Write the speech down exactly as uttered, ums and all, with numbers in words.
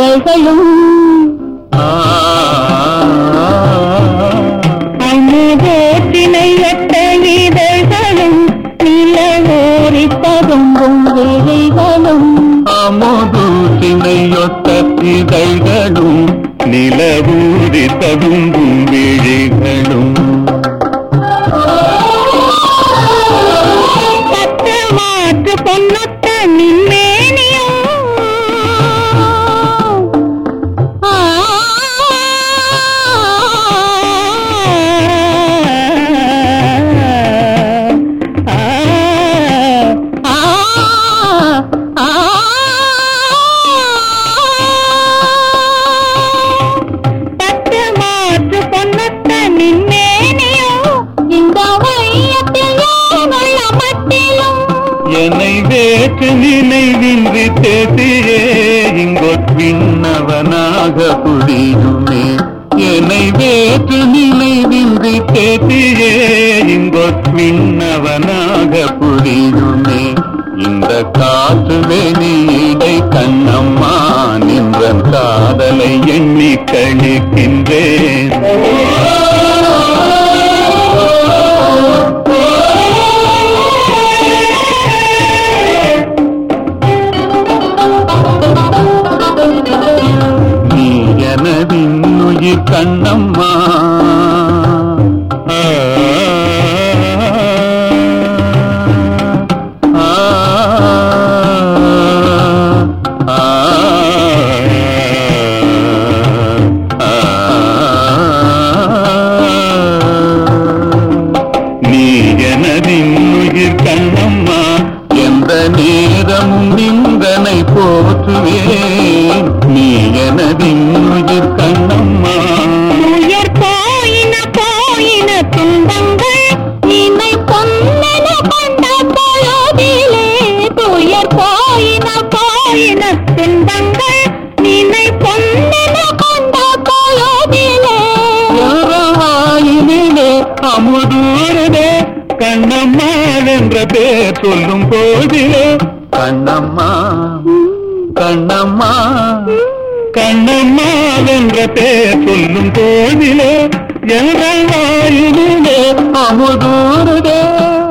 இதழ்களும் அமுதோற்றினையற்ற இதழ்களும் நிலவோரி ததும்பும் விழிகளும் அமுதூற்றினையொத்த இதழ்களும் நிலவூரி ததும்பும் விழிகளும் பத்து மாற்று பொன்னொத்த நின்மேனியும் என்னை வேற்று நினைவின்றி தேசியே இங்கொற்பின்னவனாக புரியுமே என்னை வேற்று நினைவின்றி தேசியே இங்கொற்பின்னவனாக புரியுமே இந்த காற்று வெளியிடை கண்ணம்மா நின்றன் காதலை எண்ணி கழிக்கின்றேன் எனதின்னுயிர் கண்ணம்மா நீ எனதின்னுயிர் கண்ணம்மா எந்த நேரமும் நிந்தனை போற்றுவேன் நீ எனதின்னுயிர் கண்ணம்மா உயர் போயின போயின துன்பங்கள் நினை பொன்னென கொண்ட பொழுதிலே துயர் போயின போயின துன்பங்கள் நினை பொன்னென கொண்ட பொழுதிலே யாராயினிலே அமுதூரதே கண்ணம்மா என்ற பேர் சொல்லும் போதிலே கண்ணம்மா கண்ணம்மா கண்ணம்மா என்ற பேர் சொல்லும் போதிலே எங்கள் வாயிலே அமுதூரதே